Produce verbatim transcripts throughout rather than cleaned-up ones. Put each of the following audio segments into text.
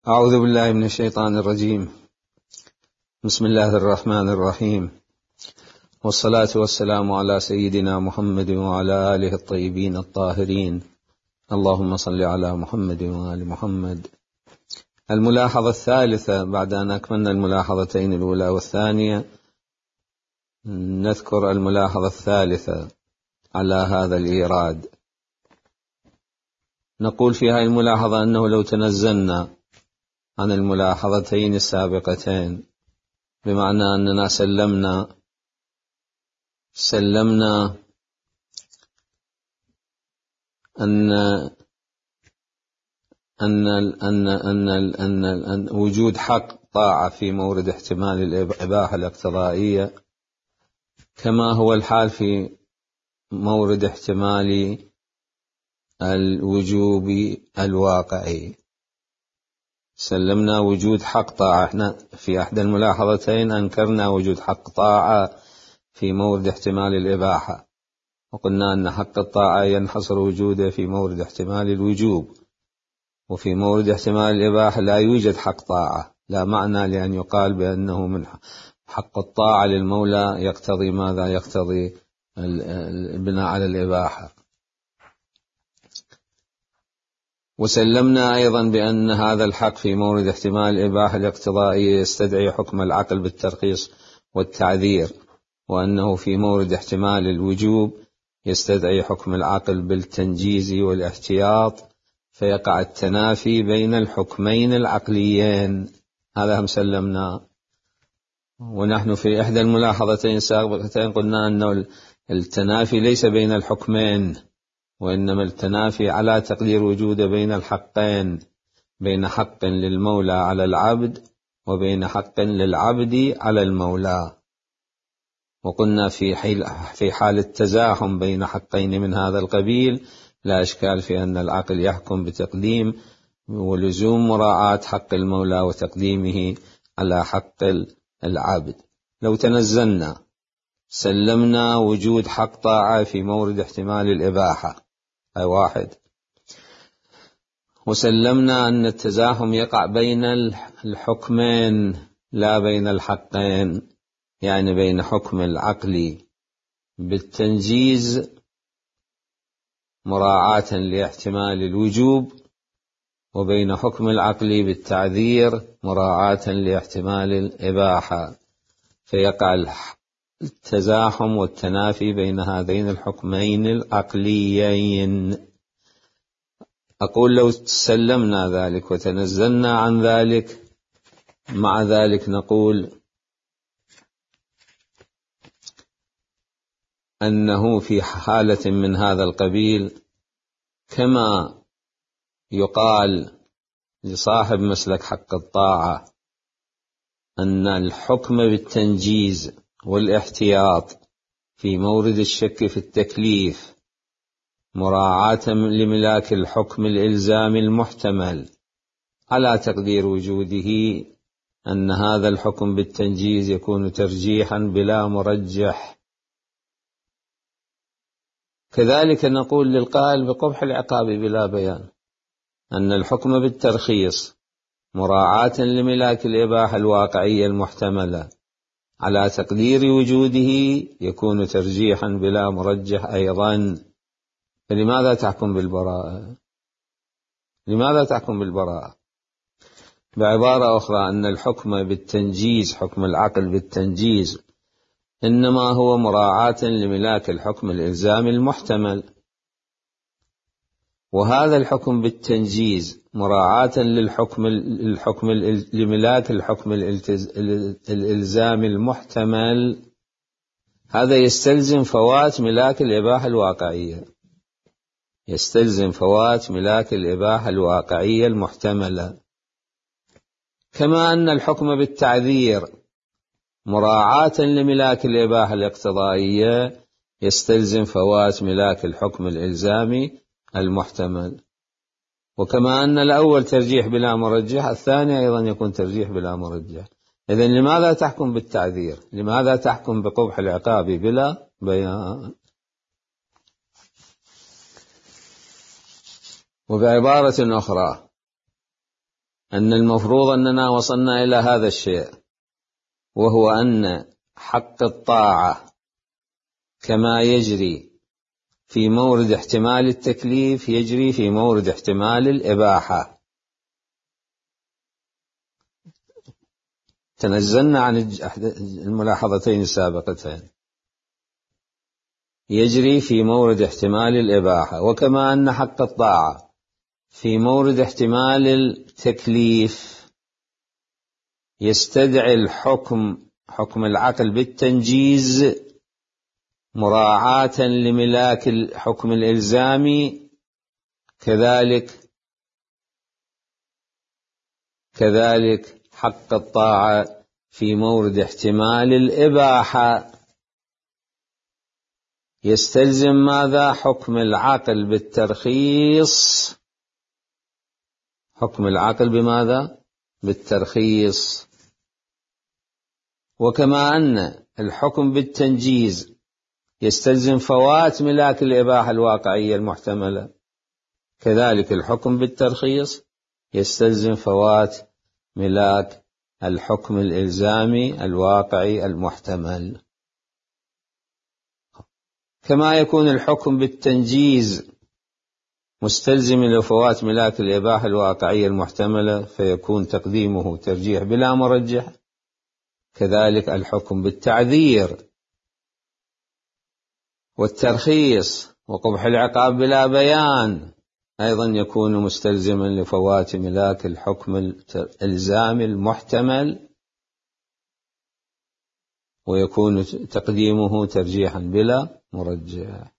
أعوذ بالله من الشيطان الرجيم. بسم الله الرحمن الرحيم، والصلاة والسلام على سيدنا محمد وعلى آله الطيبين الطاهرين. اللهم صل على محمد وآل محمد. الملاحظة الثالثة بعد أن أكملنا الملاحظتين الأولى والثانية، نذكر الملاحظة الثالثة على هذا الإيراد. نقول في هذه الملاحظة أنه لو تنزلنا عن الملاحظتين السابقتين، بمعنى أننا سلمنا سلمنا أن أن أن أن أن, أن وجود حق طاعة في مورد احتمال الإباحة الاقتضائية، كما هو الحال في مورد احتمال الوجوب الواقعي. سلمنا وجود حق طاعة. احنا في أحد الملاحظتين أنكرنا وجود حق طاعة في مورد احتمال الإباحة، وقلنا أن حق الطاعة ينحصر وجوده في مورد احتمال الوجوب، وفي مورد احتمال الإباحة لا يوجد حق طاعة. لا معنى لأن يقال بأنه من حق الطاعة للمولى يقتضي ماذا؟ يقتضي البناء على الإباحة. وسلمنا أيضا بأن هذا الحق في مورد احتمال الإباحة الاقتضائية يستدعي حكم العقل بالترخيص والتعذير، وأنه في مورد احتمال الوجوب يستدعي حكم العقل بالتنجيز والاحتياط، فيقع التنافي بين الحكمين العقليين. هذا هم سلمنا. ونحن في إحدى الملاحظتين السابقتين قلنا أن التنافي ليس بين الحكمين، وإنما التنافي على تقدير وجوده بين الحقين، بين حق للمولى على العبد وبين حق للعبد على المولى. وقلنا في في حال التزاحم بين حقين من هذا القبيل لا إشكال في أن العقل يحكم بتقديم ولزوم مراعاة حق المولى وتقديمه على حق العبد. لو تنزلنا سلمنا وجود حق طاعة في مورد احتمال الإباحة، أي واحد، وسلمنا أن التزاحم يقع بين الحكمين لا بين الحقين، يعني بين حكم العقل بالتنجيز مراعاة لاحتمال الوجوب، وبين حكم العقل بالتعذير مراعاة لاحتمال الإباحة، فيقع التزاحم والتنافي بين هذين الحكمين العقليين. أقول لو سلمنا ذلك وتنزلنا عن ذلك، مع ذلك نقول أنه في حالة من هذا القبيل، كما يقال لصاحب مسلك حق الطاعة أن الحكم بالتنجيز والاحتياط في مورد الشك في التكليف مراعاة لملاك الحكم الإلزامي المحتمل على تقدير وجوده، أن هذا الحكم بالتنجيز يكون ترجيحا بلا مرجح. كذلك نقول للقائل بقبح العقاب بلا بيان أن الحكم بالترخيص مراعاة لملاك الإباحة الواقعية المحتملة على تقدير وجوده يكون ترجيحا بلا مرجح أيضا. فلماذا تحكم بالبراءة؟ لماذا تحكم بالبراءة؟ بعبارة أخرى، أن الحكم بالتنجيز، حكم العقل بالتنجيز، إنما هو مراعاة لملاك الحكم الإلزامي المحتمل، وهذا الحكم بالتنجيز مراعاة للحكم الحكم لملاك الحكم الإلزامي المحتمل، هذا يستلزم فوات ملاك الإباحة الواقعية، يستلزم فوات ملاك الإباحة الواقعية المحتملة. كما أن الحكم بالتعذير مراعاة لملاك الإباحة الاقتضائية يستلزم فوات ملاك الحكم الإلزامي المحتمل. وكما أن الأول ترجيح بلا مرجح، الثاني أيضا يكون ترجيح بلا مرجح. إذن لماذا تحكم بالتعذير؟ لماذا تحكم بقبح العقاب بلا بيان؟ وبعبارة أخرى، أن المفروض أننا وصلنا إلى هذا الشيء، وهو أن حق الطاعة كما يجري في مورد احتمال التكليف يجري في مورد احتمال الإباحة. تنزلنا عن الملاحظتين السابقتين. يجري في مورد احتمال الإباحة، وكما أن حق الطاعة في مورد احتمال التكليف يستدعي الحكم حكم العقل بالتنجيز مراعاة لملاك الحكم الإلزامي، كذلك كذلك حق الطاعة في مورد احتمال الإباحة يستلزم ماذا؟ حكم العقل بالترخيص. حكم العقل بماذا؟ بالترخيص. وكما أن الحكم بالتنجيز يستلزم فوات ملاك الإباحة الواقعية المحتملة، كذلك الحكم بالترخيص يستلزم فوات ملاك الحكم الإلزامي الواقعي المحتمل. كما يكون الحكم بالتنجيز مستلزم لفوات ملاك الإباحة الواقعية المحتملة فيكون تقديمه ترجيح بلا مرجح، كذلك الحكم بالتعذير والترخيص وقبح العقاب بلا بيان أيضا يكون مستلزما لفوات ملاك الحكم الإلزامي المحتمل، ويكون تقديمه ترجيحا بلا مرجح.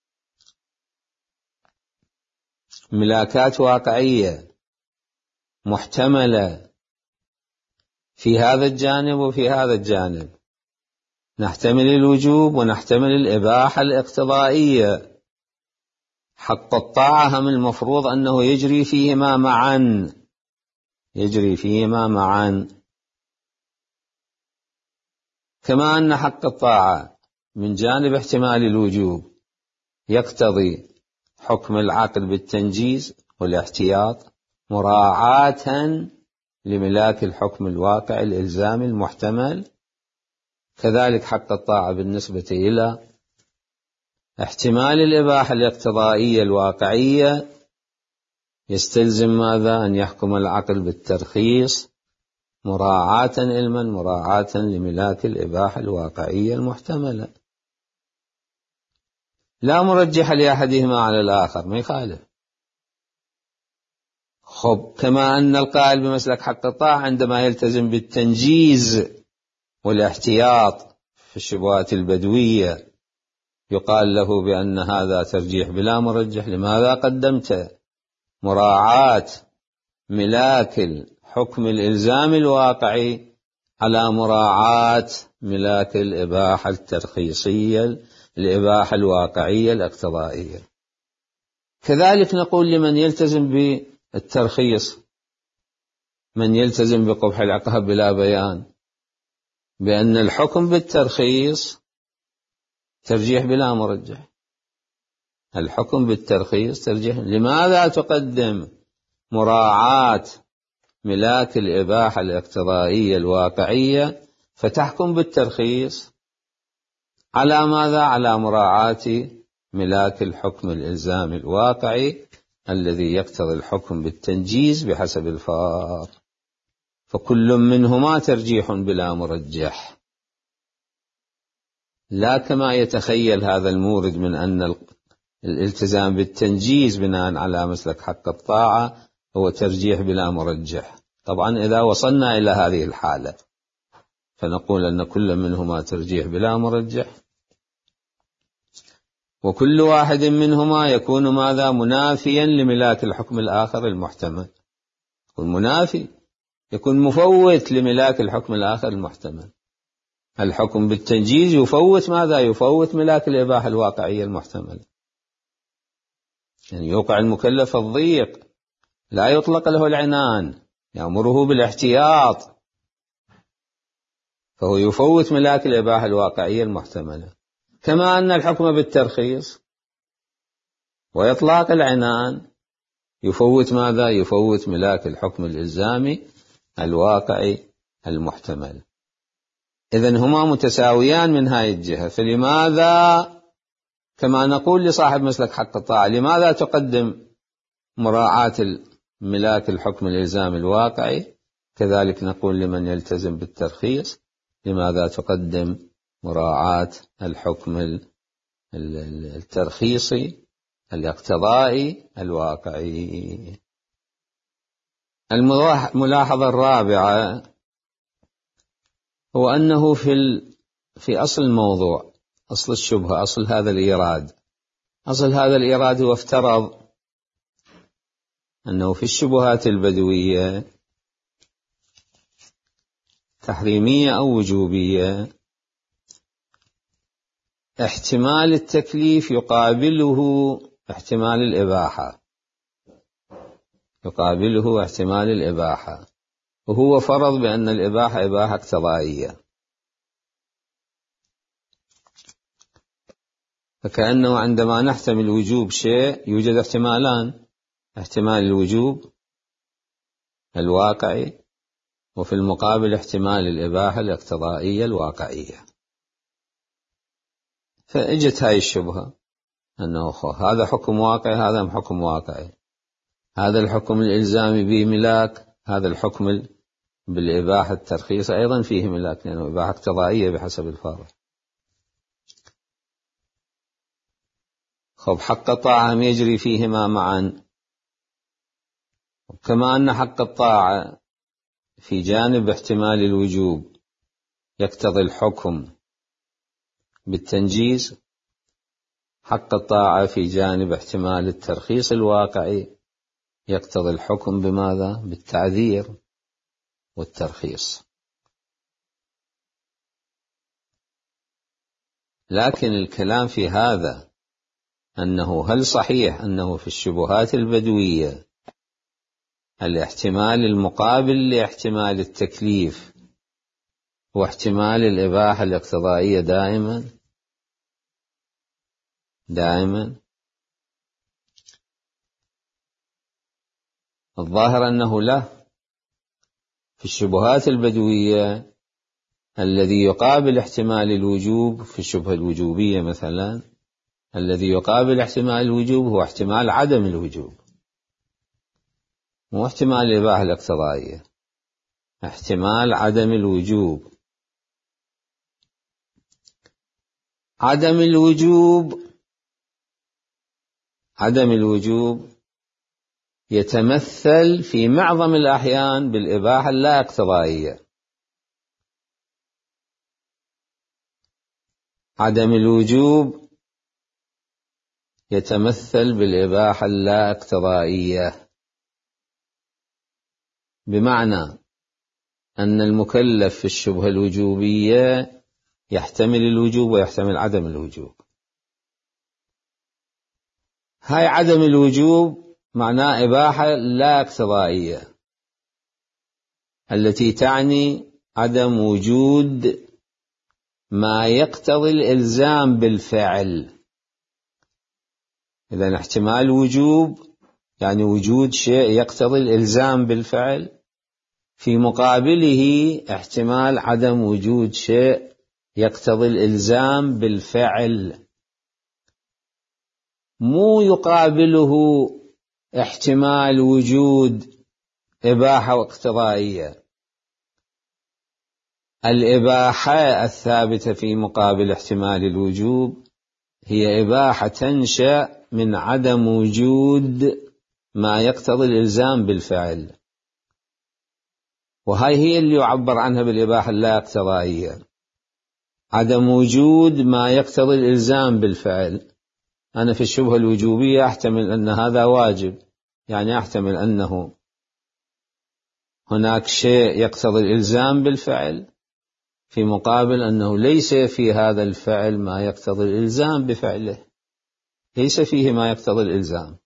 ملاكات واقعية محتملة في هذا الجانب وفي هذا الجانب، نحتمل الوجوب ونحتمل الإباحة الاقتضائية. حق الطاعة هم المفروض أنه يجري فيهما معا يجري فيهما معا كما أن حق الطاعة من جانب احتمال الوجوب يقتضي حكم العقل بالتنجيز والاحتياط مراعاة لملاك الحكم الواقع الإلزامي المحتمل، كذلك حق الطاعة بالنسبة إلى احتمال الإباحة الاقتضائية الواقعية يستلزم ماذا؟ أن يحكم العقل بالترخيص مراعاة علما مراعاة لملاك الإباحة الواقعية المحتملة. لا مرجح لأحدهما على الآخر، ما يخالف. خب كما أن القائل بمسلك حق الطاعة عندما يلتزم بالتنجيز والاحتياط في الشبهات البدوية يقال له بأن هذا ترجيح بلا مرجح. لماذا قدمت مراعاة ملاك الحكم الإلزامي الواقعي على مراعاة ملاك الإباحة الترخيصية الإباحة الواقعية الاقتضائية؟ كذلك نقول لمن يلتزم بالترخيص، من يلتزم بقبح العقاب بلا بيان، بأن الحكم بالترخيص ترجيح بلا مرجح. الحكم بالترخيص ترجيح. لماذا تقدم مراعاة ملاك الإباحة الاقتضائية الواقعية فتحكم بالترخيص على ماذا؟ على مراعاة ملاك الحكم الإلزامي الواقعي الذي يقتضي الحكم بالتنجيز بحسب الفار، فكل منهما ترجيح بلا مرجح. لا كما يتخيل هذا المورد من أن الالتزام بالتنجيز بناء على مسلك حق الطاعة هو ترجيح بلا مرجح. طبعا إذا وصلنا إلى هذه الحالة فنقول أن كل منهما ترجيح بلا مرجح، وكل واحد منهما يكون ماذا؟ منافيا لملاك الحكم الآخر المحتمل. والمنافي يكون مفوت لملاك الحكم الآخر المحتمل. الحكم بالتنجيز يفوت ماذا؟ يفوت ملاك الإباحة الواقعية المحتمل، يعني يوقع المكلف الضيق، لا يطلق له العنان، يأمره بالاحتياط، فهو يفوت ملاك الإباحة الواقعية المحتملة. كما أن الحكم بالترخيص وإطلاق العنان يفوت ماذا؟ يفوت ملاك الحكم الإلزامي الواقعي المحتمل. إذن هما متساويان من هاي الجهة. فلماذا كما نقول لصاحب مسلك حق الطاعة لماذا تقدم مراعاة ملاك الحكم الإلزامي الواقعي، كذلك نقول لمن يلتزم بالترخيص لماذا تقدم مراعاة الحكم الترخيصي الاقتضائي الواقعي. الملاحظة الرابعة هو أنه في في أصل الموضوع، أصل الشبهة، أصل هذا الإيراد، أصل هذا الإيراد هو افترض أنه في الشبهات البدوية تحريمية أو وجوبية احتمال التكليف يقابله احتمال الإباحة، يقابله احتمال الإباحة، وهو فرض بأن الإباحة إباحة اقتضائية، فكأنه عندما نحتمل وجوب شيء يوجد احتمالان، احتمال الوجوب الواقعي وفي المقابل احتمال الإباحة الاقتضائية الواقعية. فإجت هاي الشبهة أنه هذا حكم واقعي هذا حكم واقعي، هذا الحكم الإلزامي به ملاك، هذا الحكم بالإباحة الترخيص أيضا فيه ملاك لأنه إباحة اقتضائية بحسب الفارق. خب حق الطاعة يجري فيهما معا، كما أن حق الطاعة في جانب احتمال الوجوب يقتضي الحكم بالتنجيز، حق الطاعة في جانب احتمال الترخيص الواقعي يقتضي الحكم بماذا؟ بالتعذير والترخيص. لكن الكلام في هذا أنه هل صحيح أنه في الشبهات البدوية الاحتمال المقابل لاحتمال التكليف واحتمال الإباحة الاقتضائية دائما دائما الظاهر أنه لا. في الشبهات البدوية الذي يقابل احتمال الوجوب في الشبهة الوجوبية مثلا، الذي يقابل احتمال الوجوب هو احتمال عدم الوجوب، مو احتمال الإباحة الاقتضائية، احتمال عدم الوجوب. عدم الوجوب عدم الوجوب يتمثل في معظم الأحيان بالإباحة اللا اقتضائية. عدم الوجوب يتمثل بالإباحة اللا اقتضائية، بمعنى أن المكلف في الشبهة الوجوبية يحتمل الوجوب ويحتمل عدم الوجوب. هاي عدم الوجوب معناه إباحة لا اقتضائية التي تعني عدم وجود ما يقتضي الإلزام بالفعل. إذن احتمال وجوب يعني وجود شيء يقتضي الإلزام بالفعل، في مقابله احتمال عدم وجود شيء يقتضي الإلزام بالفعل، مو يقابله احتمال وجود إباحة واقتضائية. الإباحة الثابتة في مقابل احتمال الوجوب هي إباحة تنشأ من عدم وجود ما يقتضي الإلزام بالفعل، وهي هي اللي يعبر عنها بالإباحة اللا اقتضائية، عدم وجود ما يقتضي الإلزام بالفعل. أنا في الشبهة الوجوبية أحتمل أن هذا واجب، يعني أحتمل أنه هناك شيء يقتضي الإلزام بالفعل، في مقابل أنه ليس في هذا الفعل ما يقتضي الإلزام بفعله، ليس فيه ما يقتضي الإلزام،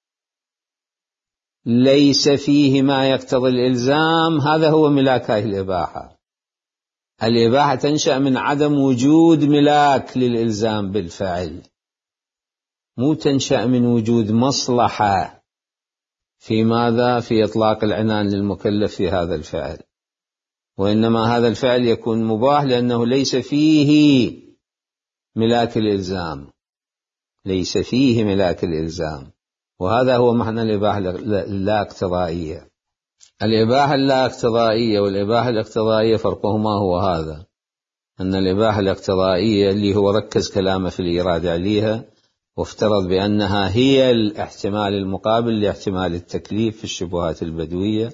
ليس فيه ما يقتضي الإلزام. هذا هو ملاك هذه الإباحة. الإباحة تنشأ من عدم وجود ملاك للإلزام بالفعل، مو تنشأ من وجود مصلحة في ماذا؟ في إطلاق العنان للمكلف في هذا الفعل، وإنما هذا الفعل يكون مباح لأنه ليس فيه ملاك الإلزام، ليس فيه ملاك الإلزام، وهذا هو معنى الإباحة اللا اقتضائية. الإباحة اللا اقتضائية والإباحة الاقتضائية فرقهما هو هذا، أن الإباحة الاقتضائية اللي هو ركز كلامه في الإيراد عليها وافترض بأنها هي الاحتمال المقابل لاحتمال التكليف في الشبهات البدوية.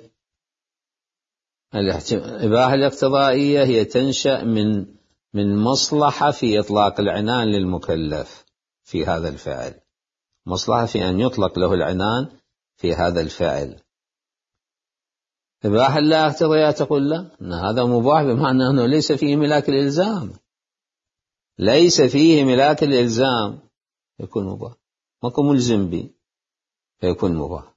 الإباحة الاقتضائية هي تنشأ من من مصلحة في إطلاق العنان للمكلف في هذا الفعل، مصلحة في أن يطلق له العنان في هذا الفعل. إباحة لا اقتضائية تقول لا، أن هذا مباح بمعنى أنه ليس فيه ملاك الإلزام، ليس فيه ملاك الإلزام يكون مباح، ماكو ملزم به فيكون مباح.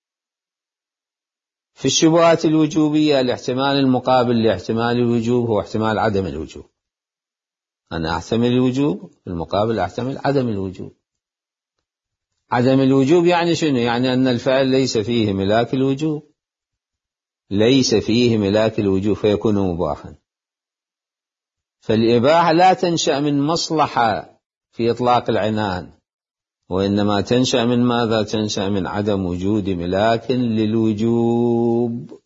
في الشبهات الوجوبية الاحتمال المقابل لاحتمال الوجوب هو احتمال عدم الوجوب، أنا أحتمل الوجوب، في المقابل أحتمل عدم الوجوب. عدم الوجوب يعني شنو؟ يعني أن الفعل ليس فيه ملاك الوجوب، ليس فيه ملاك الوجوب فيكون مباحا. فالإباحة لا تنشأ من مصلحة في إطلاق العنان، وإنما تنشأ من ماذا؟ تنشأ من عدم وجود ملاك للوجوب.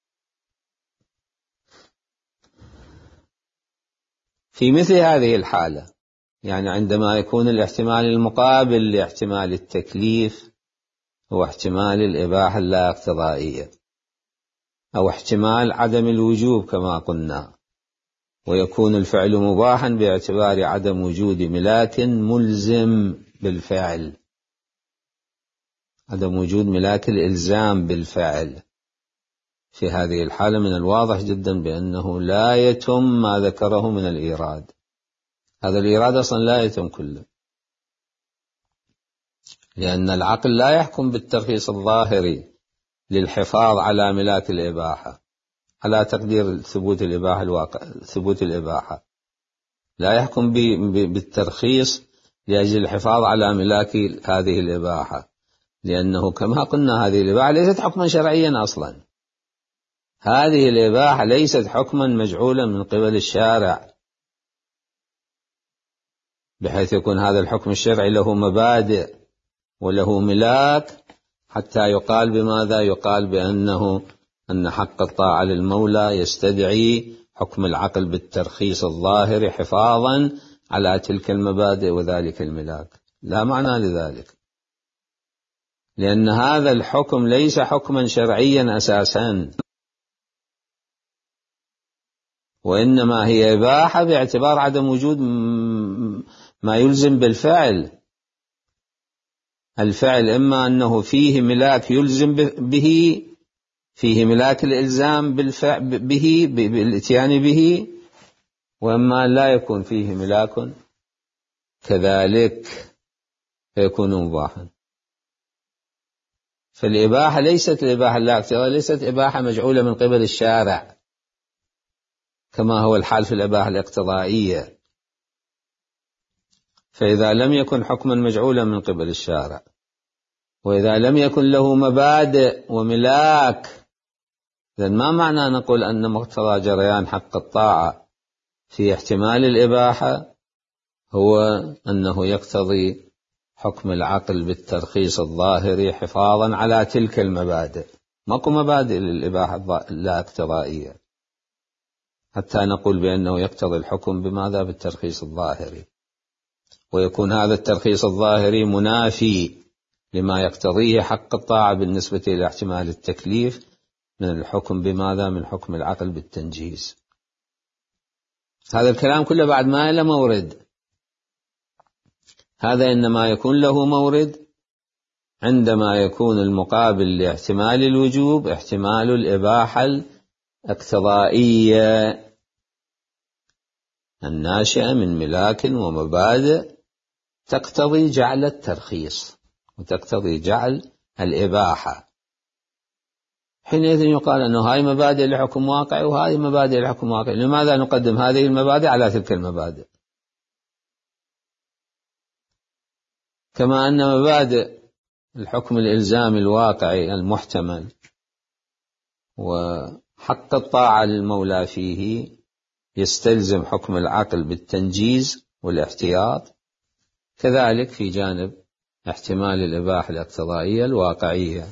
في مثل هذه الحالة، يعني عندما يكون الاحتمال المقابل لاحتمال التكليف هو احتمال الإباحة اللا اقتضائية أو احتمال عدم الوجوب كما قلنا، ويكون الفعل مباحا باعتبار عدم وجود ملاك ملزم بالفعل، عدم وجود ملاك الإلزام بالفعل. في هذه الحالة من الواضح جدا بأنه لا يتم ما ذكره من الإيراد، هذا الإيراد أصلا لا يتم كله، لأن العقل لا يحكم بالترخيص الظاهري للحفاظ على ملاك الإباحة، على تقدير ثبوت الإباحة الواقع، ثبوت الإباحة لا يحكم بالترخيص لأجل الحفاظ على ملاك هذه الإباحة، لأنه كما قلنا هذه الإباحة ليست حكما شرعيا أصلا، هذه الإباحة ليست حكما مجعولا من قبل الشارع بحيث يكون هذا الحكم الشرعي له مبادئ وله ملاك حتى يقال بماذا؟ يقال بأنه أن حق الطاعة للمولى يستدعي حكم العقل بالترخيص الظاهر حفاظا على تلك المبادئ وذلك الملاك. لا معنى لذلك، لأن هذا الحكم ليس حكما شرعيا أساسا، وإنما هي إباحة باعتبار عدم وجود ما يلزم بالفعل. الفعل إما أنه فيه ملاك يلزم به، فيه ملاك الإلزام بالفعل به بالإتيان به، وإما لا يكون فيه ملاك كذلك فيكون مباحا. فالإباحة ليست الإباحة لا اقتضائية، ليست إباحة مجعولة من قبل الشارع كما هو الحال في الإباحة الاقتضائية. فإذا لم يكن حكما مجعولا من قبل الشارع، وإذا لم يكن له مبادئ وملاك، إذن ما معنى نقول أن مقتضى جريان حق الطاعة في احتمال الإباحة هو أنه يقتضي حكم العقل بالترخيص الظاهري حفاظا على تلك المبادئ. ماكو مبادئ للإباحة لا اقتضائية حتى نقول بأنه يقتضي الحكم بماذا؟ بالترخيص الظاهري، ويكون هذا الترخيص الظاهري منافي لما يقتضيه حق الطاعة بالنسبة إلى احتمال التكليف من الحكم بماذا؟ من حكم العقل بالتنجيز. هذا الكلام كله بعد ما له مورد، هذا إنما يكون له مورد عندما يكون المقابل لاحتمال الوجوب احتمال الإباحة الاقتضائية الناشئة من ملاك ومبادئ تقتضي جعل الترخيص وتقتضي جعل الإباحة. حينئذ يقال أنه هاي مبادئ لحكم واقعي وهذه مبادئ لحكم واقعي، لماذا نقدم هذه المبادئ على تلك المبادئ؟ كما أن مبادئ الحكم الإلزامي الواقعي المحتمل وحق الطاعة للمولى فيه يستلزم حكم العقل بالتنجيز والاحتياط، كذلك في جانب احتمال الإباحة الاقتضائية الواقعية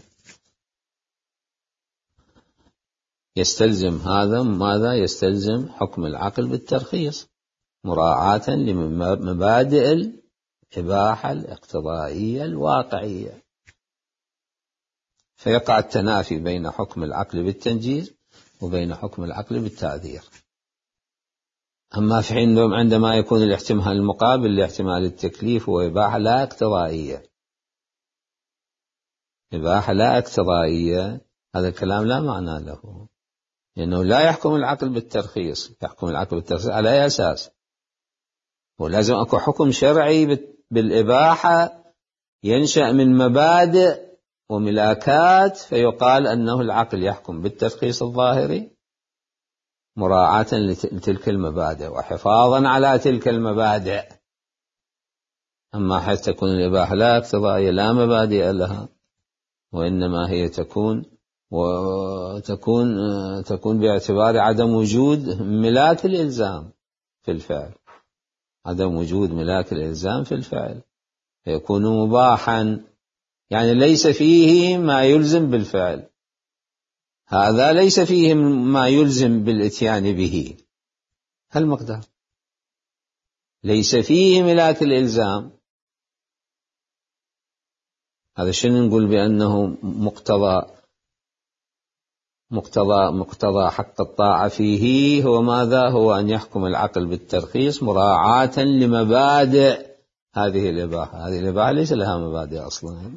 يستلزم هذا ماذا؟ يستلزم حكم العقل بالترخيص مراعاة لمبادئ الإباحة الاقتضائية الواقعية، فيقع التنافي بين حكم العقل بالتنجيز وبين حكم العقل بالتعذير. أما في حين عندما يكون الاحتمال المقابل لاحتمال التكليف هو إباحة لا اقتضائية، إباحة لا اقتضائية، هذا الكلام لا معنى له، لأنه لا يحكم العقل بالترخيص. يحكم العقل بالترخيص على أي أساس؟ ولازم أكو حكم شرعي بالإباحة ينشأ من مبادئ وملاكات، فيقال أنه العقل يحكم بالترخيص الظاهري مراعاة لتلك المبادئ وحفاظا على تلك المبادئ. أما حيث تكون الإباحة لا اقتضائية لا مبادئ لها، وإنما هي تكون وتكون تكون باعتبار عدم وجود ملاك الإلزام في الفعل، عدم وجود ملاك الإلزام في الفعل، فيكون مباحا، يعني ليس فيه ما يلزم بالفعل، هذا ليس فيه ما يلزم بالإتيان به، هالمقدار ليس فيه ملاك الإلزام. هذا شنو نقول بأنه مقتضى مقتضى مقتضى حق الطاعة فيه هو ماذا؟ هو أن يحكم العقل بالترخيص مراعاة لمبادئ هذه الإباحة. هذه الإباحة ليس لها مبادئ أصلا.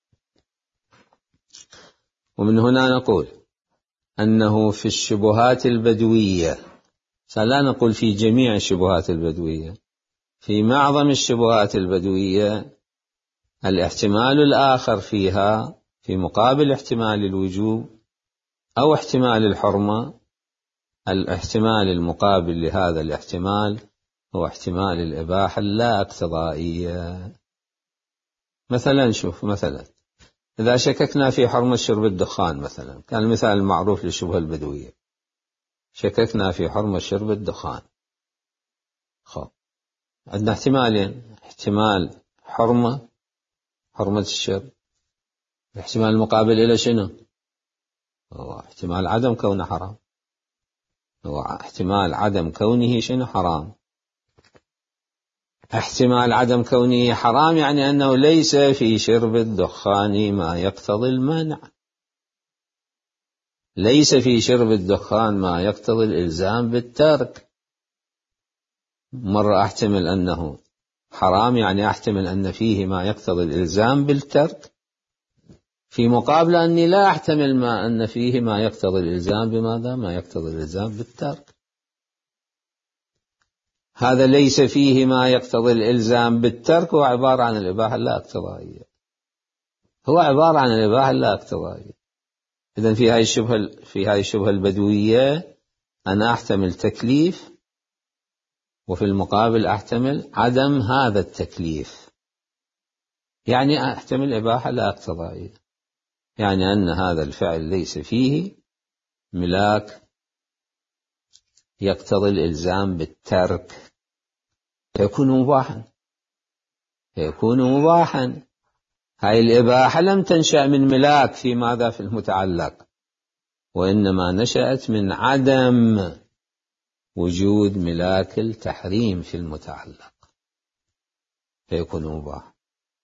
ومن هنا نقول أنه في الشبهات البدوية، لا نقول في جميع الشبهات البدوية، في معظم الشبهات البدوية الاحتمال الآخر فيها في مقابل احتمال الوجوب أو احتمال الحرمة، الاحتمال المقابل لهذا الاحتمال هو احتمال الإباحة اللا اقتضائية. مثلا شوف، مثلا إذا شككنا في حرمة شرب الدخان مثلا، كان المثال المعروف للشبهة البدوية، شككنا في حرمة شرب الدخان، خب عندنا احتمالين، احتمال حرمة حرمة الشرب، الاحتمال المقابل إلى شنو؟ هو احتمال عدم كونه حرام، هو احتمال عدم كونه شنو؟ حرام. احتمال عدم كونه حرام يعني أنه ليس في شرب الدخان ما يقتضي المنع، ليس في شرب الدخان ما يقتضي الإلزام بالترك. مرة أحتمل أنه حرام يعني أحتمل أن فيه ما يقتضي الإلزام بالترك، في مقابل أني لا أحتمل ما أن فيه ما يقتضي الإلزام بماذا؟ ما يقتضي الإلزام بالترك. هذا ليس فيه ما يقتضي الإلزام بالترك هو عبارة عن الإباحة اللا اقتضائية، هو عبارة عن الإباحة اللا اقتضائية. إذن في هذه الشبهة في هذه الشبهة البدوية أنا أحتمل تكليف، وفي المقابل أحتمل عدم هذا التكليف، يعني أحتمل إباحة لا اقتضائية، يعني أن هذا الفعل ليس فيه ملاك يقتضي الإلزام بالترك، فيكون مباحا، فيكون مباحا. هاي الإباحة لم تنشأ من ملاك في ماذا؟ في المتعلق، وإنما نشأت من عدم وجود ملاك التحريم في المتعلق، فيكون مباحا.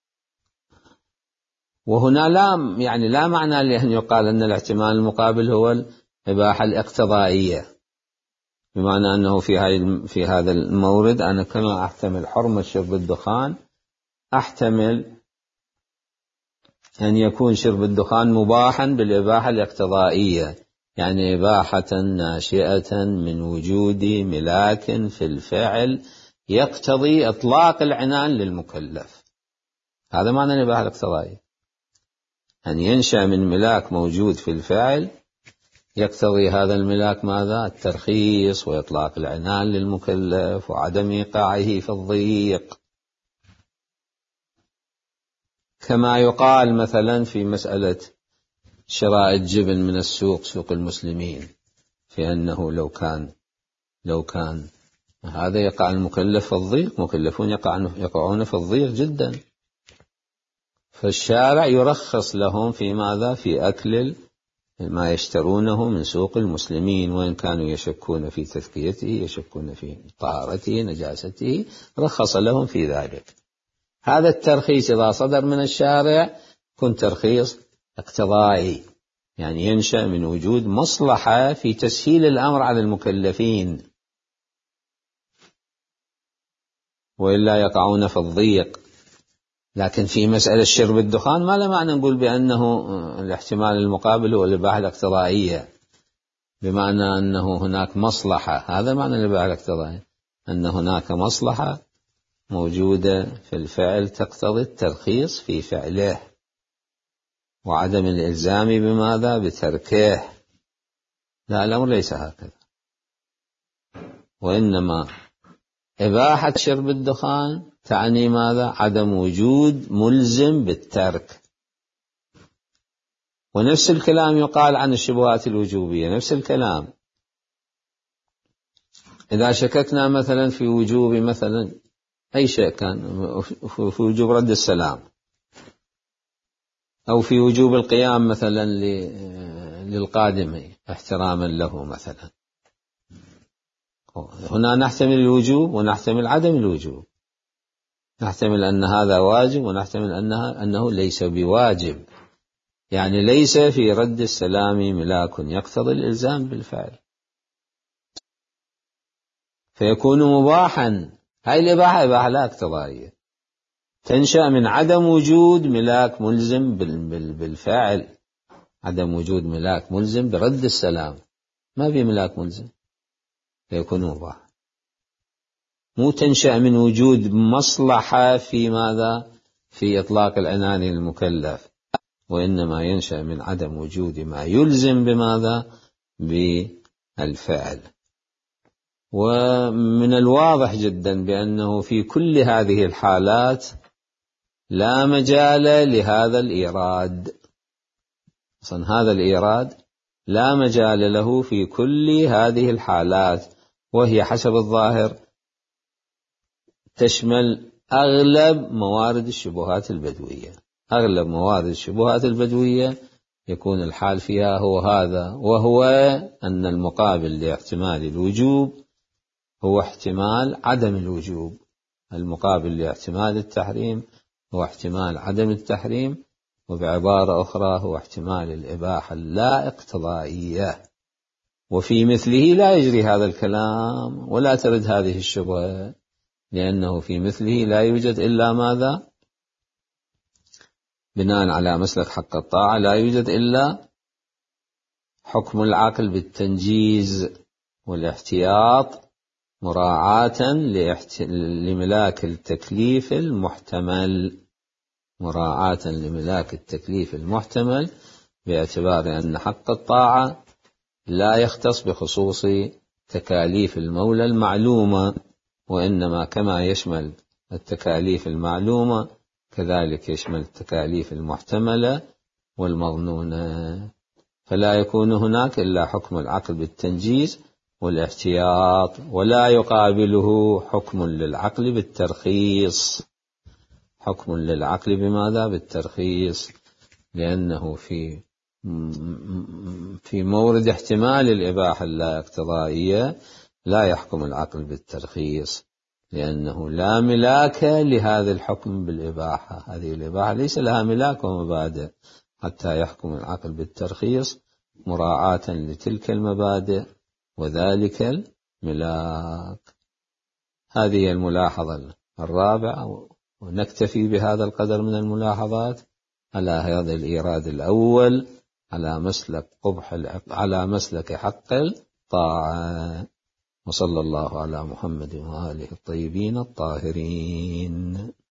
وهنا لا يعني لا معنى لأن يقال أن الاحتمال المقابل هو الإباحة الاقتضائية، بمعنى أنه في هاي في هذا المورد أنا كما أحتمل حرمة شرب الدخان أحتمل أن يكون شرب الدخان مباحا بالإباحة الاقتضائية، يعني إباحة ناشئة من وجود ملاك في الفعل يقتضي إطلاق العنان للمكلف. هذا معنى الإباحة الاقتضائية، أن ينشأ من ملاك موجود في الفعل يقتضي هذا الملاك ماذا؟ الترخيص وإطلاق العنان للمكلف وعدم إيقاعه في الضيق. كما يقال مثلا في مسألة شراء الجبن من السوق، سوق المسلمين، في أنه لو كان لو كان هذا يقع المكلف في الضيق، مكلفون يقعون في الضيق جدا، فالشارع يرخص لهم في ماذا؟ في أكل ما يشترونه من سوق المسلمين، وإن كانوا يشكون في تذكيته، يشكون في طهارته، نجاسته، رخص لهم في ذلك. هذا الترخيص إذا صدر من الشارع يكون ترخيص اقتضائي، يعني ينشأ من وجود مصلحة في تسهيل الأمر على المكلفين، وإلا يقعون في الضيق. لكن في مسألة شرب الدخان ما له معنى نقول بأنه الاحتمال المقابل هو الإباحة الاقتضائية، بمعنى أنه هناك مصلحة. هذا معنى الإباحة الاقتضائية، أن هناك مصلحة موجودة في الفعل تقتضي الترخيص في فعله وعدم الإلزام بماذا؟ بتركه. لا، الأمر ليس هكذا، وإنما إباحة شرب الدخان تعني ماذا؟ عدم وجود ملزم بالترك. ونفس الكلام يقال عن الشبهات الوجوبية، نفس الكلام. إذا شككنا مثلا في وجوب مثلا أي شيء كان، في وجوب رد السلام، أو في وجوب القيام مثلا للقادم احتراما له مثلا، هنا نحتمل الوجوب ونحتمل عدم الوجوب، نحتمل أن هذا واجب ونحتمل أنها أنه ليس بواجب، يعني ليس في رد السلام ملاك يقتضي الإلزام بالفعل، فيكون مباحا. هاي الإباحة إباحة لا اقتضائية، تنشأ من عدم وجود ملاك ملزم بالفعل، عدم وجود ملاك ملزم برد السلام، ما في ملاك ملزم، فيكون مباحا. مو تنشأ من وجود مصلحة في ماذا؟ في إطلاق العنان للمكلف، وإنما ينشأ من عدم وجود ما يلزم بماذا؟ بالفعل. ومن الواضح جدا بأنه في كل هذه الحالات لا مجال لهذا الإيراد، أصلا هذا الإيراد لا مجال له في كل هذه الحالات، وهي حسب الظاهر تشمل أغلب موارد الشبهات البدوية. أغلب موارد الشبهات البدوية يكون الحال فيها هو هذا، وهو أن المقابل لاحتمال الوجوب هو احتمال عدم الوجوب، المقابل لاحتمال التحريم هو احتمال عدم التحريم، وبعبارة أخرى هو احتمال الإباحة اللا اقتضائية. وفي مثله لا يجري هذا الكلام ولا ترد هذه الشبهة، لأنه في مثله لا يوجد إلا ماذا؟ بناء على مسلك حق الطاعة لا يوجد إلا حكم العقل بالتنجيز والاحتياط مراعاة لملاك التكليف المحتمل، مراعاة لملاك التكليف المحتمل، باعتبار أن حق الطاعة لا يختص بخصوص تكاليف المولى المعلومة، وإنما كما يشمل التكاليف المعلومة كذلك يشمل التكاليف المحتملة والمظنونة، فلا يكون هناك إلا حكم العقل بالتنجيز والاحتياط، ولا يقابله حكم للعقل بالترخيص، حكم للعقل بماذا؟ بالترخيص، لأنه في في مورد احتمال الإباحة اللا اقتضائية لا يحكم العقل بالترخيص، لأنه لا ملاك لهذا الحكم بالإباحة، هذه الإباحة ليس لها ملاك ومبادئ حتى يحكم العقل بالترخيص مراعاة لتلك المبادئ وذلك الملاك. هذه الملاحظة الرابعة، ونكتفي بهذا القدر من الملاحظات على هذا الإيراد الأول على مسلك قبح على مسلك حق الطاعة. وصلى الله على محمد وآله الطيبين الطاهرين.